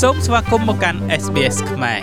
សូមស្វាគមន៍មកកាន់ SBS ខ្មែរ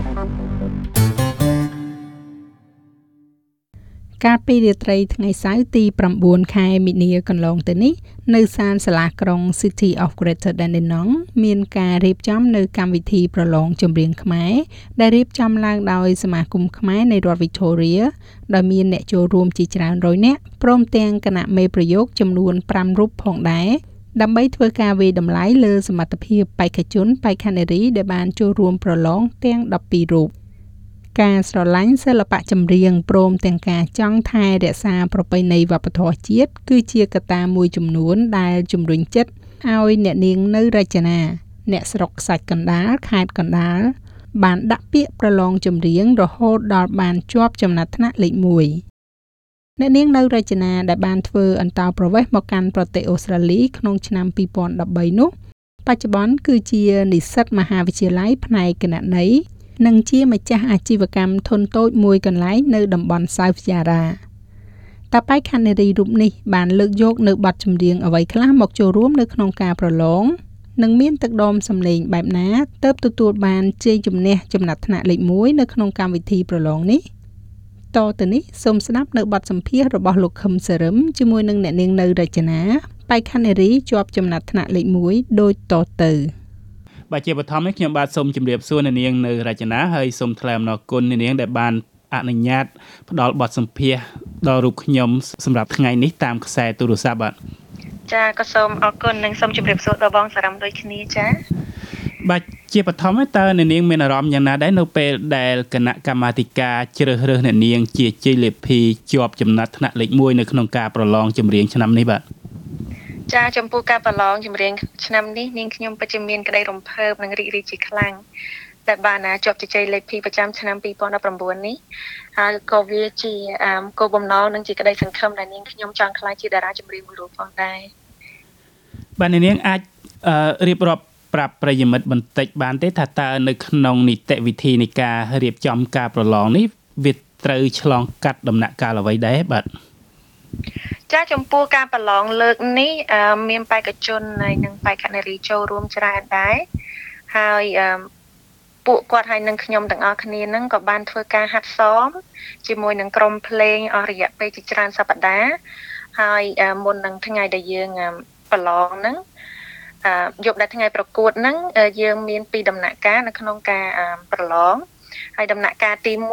កាលពីរាត្រីថ្ងៃសៅរ៍ទី9ខែមីនាកន្លងទៅនេះនៅសាលសាលាក្រុង City of Greater Dandenong មានការរៀបចំនៅកម្មវិធីប្រឡងចម្រៀងខ្មែរដែលរៀបចំឡើងដោយសមាគមខ្មែរនៃរដ្ឋ Victoria ដោយមានអ្នកចូលរួមជាច្រើនរយនាក់ព្រមទាំងគណៈមេប្រយោគចំនួន5រូបផងដែរដើម្បីធ្វើការវាយតម្លៃលើសមត្ថភាពបេក្ខជនបេក្ខនារីដែលបានចូលរួមប្រឡងទាំង12រូបការស្រឡាញ់សិល្បៈចម្រៀងព្រមទាំងការចង់ថែរក្សាប្រពៃណីវប្បធម៌ជាតិគឺជាកត្តាមួយចំនួនដែលជំរុញចិត្តឲ្យអ្នកនាងនៅរចនាអ្នកស្រុកខ្សាច់កណ្ដាលខេត្តកណ្ដាលបានដាក់ពាក្យប្រឡងចម្រៀងរហូតដល់បានជាប់ចំណាត់ថ្នាក់លេខ1អ្នកនាងនៅរចនាដែលបានធ្វើអន្តោប្រវេសន៍មកកាន់ប្រទេសអូស្ត្រាលីក្នុងឆ្នាំ2013នោះបច្ចុប្បន្នគឺជានិស្សិតមហាវិទ្យាល័យផ្នែកគណនេយ្យនិងជាម្ចាស់អាជីវកម្មធុនតូចមួយកន្លែងនៅតំបន់ South Yarra តាបេក្ខនារីរូបនេះបានលើកយកនៅបទចម្រៀងអ្វីខ្លះមកចូលរួមនៅក្នុងការប្រឡងនិងមានទឹកដមសម្លេងបែបណាទើបទទួលបានជ័យជំនះចំណាត់ថ្នាក់លេខ1នៅក្នុងកម្មវិធីប្រឡងនេះតទៅនេះសូមស្ដាប់នៅបទសម្ភាសន៍របស់លោកខឹមសរឹមជាមួយនឹងអ្នកនាងនៅរចនាបេក្ខនារីជាប់ចំណាត់ថ្នាក់លេខ1ដូចតទៅបាទជាបឋមនេះខ្ញុំបាទសូមជម្រាបសួរអ្នកនាងនៅរចនាហើយសូមថ្លែងអំណរគុណអ្នកនាងដែលបានអនុញ្ញាតផ្ដល់បទសម្ភាសន៍ដល់រូបខ្ញុំសម្រាប់ថ្ងៃនេះតាមខ្សែទូរស័ព្ទបាទចាក៏សូមអរគុណនិងសូមជម្រាបសួរដល់បងសារ៉ាំដូចគ្នាចាបាទជាបឋមតើអ្នកនាងមានអារម្មណ៍យ៉ាងណាដែរនៅពេលដែលគណៈកម្មាធិការជ្រើសរើសអ្នកនាងជាជ័យលាភីជាប់ចំណាត់ថ្នាក់លេខ1នៅក្នុងការប្រឡងចម្រៀងឆ្នាំនេះបាទចាចំពោះការប្រឡងចម្រៀងឆ្នាំនេះនាងខ្ញុំពិតជាមានក្តីរំភើបនិងរីករាយជាខ្លាំងដែលបានជាប់ជ័យលេខ2ប្រចាំឆ្នាំ2019នេះហើយក៏វាជាគោលបំណងនិងជាក្តីសង្ឃឹមដែលនាងខ្ញុំចង់ក្លាយជាតារាចម្រៀងមួយរូបផងដែរបាទអ្នកនាងអាចរៀបរាប់ប្រាប់ប្រិយមិត្តបន្តិចបានទេថាតើនៅក្នុងនីតិវិធីនៃការរៀបចំការប្រឡងនេះវាត្រូវឆ្លងកាត់ដំណាក់កាលអ្វីដែរបាទចាចំពោះការប្រឡងលើកនេះមានបេក្ខជននិងបេក្ខនារីចូលរួមច្រើនដែរហើយពួកគាត់ហើយនឹងខ្ញុំទាំងអស់គ្នានឹងក៏បានធ្វើការហាត់សមជាមួយនឹងក្រុមភ្លេងអស់រយៈពេលជាច្រើនសប្តាហ៍ហើយមុននឹងថ្ងៃដែលយើងប្រឡងហ្នឹងយប់ដែលថ្ងៃប្រកួតហ្នឹងយើងមាន2ដំណាក់កាលនៅក្នុងការប្រឡងហើយដំណាក់កាលទី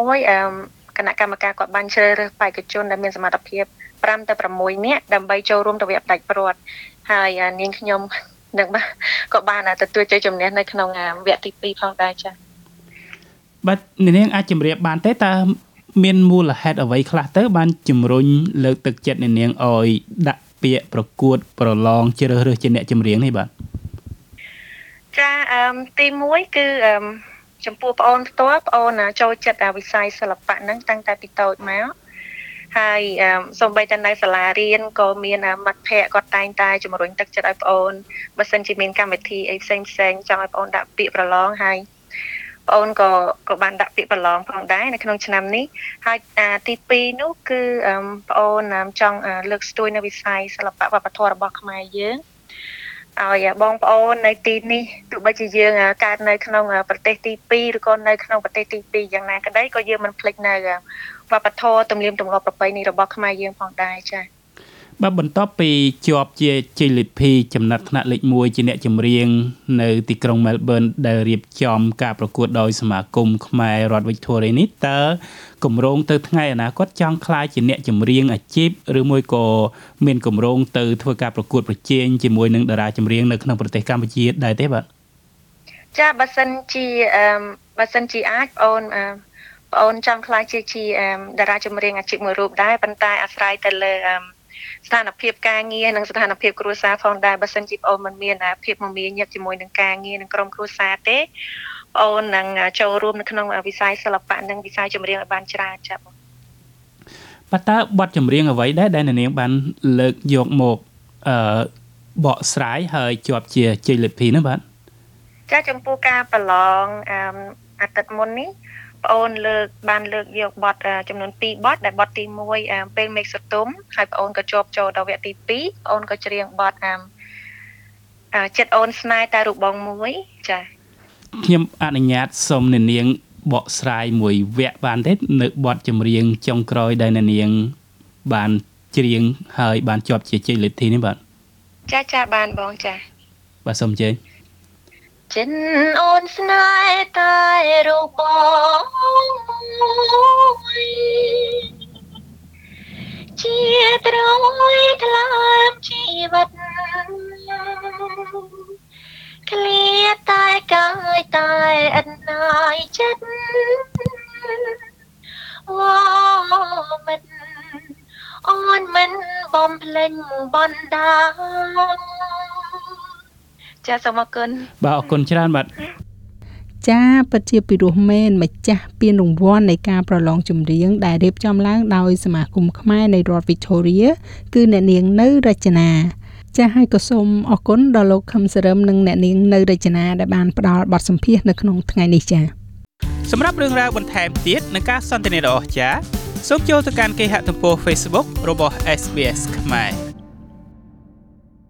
1គណៈកម្មការគាត់បានជ្រើសរើសបេក្ខជនដែលមានសមត្ថភាព5ទៅ6នាក់ដើម្បីចូលរួមទៅវគ្គផ្ដាច់ព្រាត់ហើយនាងខ្ញុំនឹងក៏បានទទួលជ័យជំនះនៅក្នុងវគ្គទី2ផងដែរចា៎បាទនាងអាចជម្រាបបានទេតើមានមូលហេតុអ្វីខ្លះទៅបានជំរុញលើកទឹកចិត្តនាងឲ្យដាក់ពាក្យប្រកួតប្រឡងជ្រើសរើសជាអ្នកចម្រៀងនេះបាទចាទី1គឺចំពោះប្អូនផ្ទាល់ប្អូនចូលចិត្តវិស័យសិល្បៈហ្នឹងតាំងតែពីតូចមកហើយសូម្បីតែនៅសាលារៀនក៏មានមិត្តភ័ក្តិគាត់តែងតែជំរុញទឹកចិត្តឲ្យប្អូនបើសិនជាមានកម្មវិធីអីផ្សេងចង់ឲ្យប្អូនដាក់ពាក្យប្រឡងហើយប្អូនក៏បានដាក់ពាក្យប្រឡងផងដែរនៅក្នុងឆ្នាំនេះហើយទី2នោះគឺប្អូនចង់លើកស្ទួយនៅវិស័យសិល្បៈវប្បធម៌របស់ខ្មែរយើងឲ្យបងប្អូននៅទីនេះទោះបីជាយើងកើតនៅក្នុងប្រទេសទី2ឬក៏នៅក្នុងប្រទេសទី2យ៉ាងណាក្តីក៏យើងមិនភ្លេចនៅវប្បធម៌ទំនៀមទម្លាប់ប្រពៃណីរបស់ខ្មែរយើងផងដែរចា៎បាទបន្ទាប់ពីជាប់ជាជ័យលាភីចំណាត់ថ្នាក់លេខ1ជាអ្នកចម្រៀងនៅទីក្រុង Melbourne ដែលរៀបចំការប្រកួតដោយសមាគមខ្មែររដ្ឋ Victoria នេះតើគម្រោងទៅថ្ងៃអនាគតចង់ក្លាយជាអ្នកចម្រៀងអាជីពឬមួយក៏មានគម្រោងទៅធ្វើការប្រកួតប្រជែងជាមួយនឹងតារាចម្រៀងនៅក្នុងប្រទេសកម្ពុជាដែរទេបាទចាបើសិនជាអាចបងអូនចង់ក្លាយជាតារាចម្រៀងអាជីពមួយរូបដែរប៉ុន្តែអាស្រ័យទៅលើស្ថានភាពការងារនិងស្ថានភាពគ្រួសារផងដែរបើសិនជាបងអូនមិនមានភាពមមាញឹកជាមួយនឹងការងារនិងក្រុមគ្រួសារទេបងអូននឹងចូលរួមនៅក្នុងវិស័យសិល្បៈនិងវិស័យចម្រៀងឲ្យបានច្រើនចា៎បងបាទតើបទចម្រៀងអ្វីដែរដែលនាងបានលើកយកមកបកស្រាយហើយជាប់ជាជ័យលាភីនោះបាទចាចំពោះការប្រឡងអាទិត្យមុននេះប្អូនបានលើកយកបទចំនួន2បទដែលបទទី1ពេលមេឃសតុំហើយប្អូនក៏ជាប់ចូលដល់វគ្គទី2ប្អូនក៏ច្រៀងបទចិត្តអូនស្នេហ៍តែរូបបងមួយចាខ្ញុំអនុញ្ញាតសូមអ្នកនាងបកស្រាយមួយវគ្គបានទេនៅបទចម្រៀងចុងក្រោយដែលអ្នកនាងបានច្រៀងហើយបានជាប់ជាជ័យលាភីនេះបាទចាបានបងចាបាទសូមជើញចិនអូនស្នេហ៍តែរូបបងជាត្រយថ្លើមជីវិតឃ្លាតែកាយតែអត់ណាយចិត្តវ៉ាមិនអូនមិនបំភ្លេចបណ្ដាចាសូមអរគុណបាទអរគុណច្រើនបាទចាពិតជាពិរោះមែនម្ចាស់ពានរង្វាន់នៃការប្រឡងចម្រៀងដែលរៀបចំឡើងដោយសមាគមខ្មែរនៃរដ្ឋ Victoria គឺអ្នកនាងនៅរចនាចាហើយក៏សូមអរគុណដល់លោកខឹមសរឹមនិងអ្នកនាងនៅរចនាដែលបានផ្ដល់បទសម្ភាសន៍នៅក្នុងថ្ងៃនេះចាសម្រាប់រឿងរ៉ាវបន្ថែមទៀតនិងការសន្ទនាដ៏អស្ចារ្យសូមចូលទៅកាន់គេហទំព័រ Facebook របស់ SBS ខ្មែរ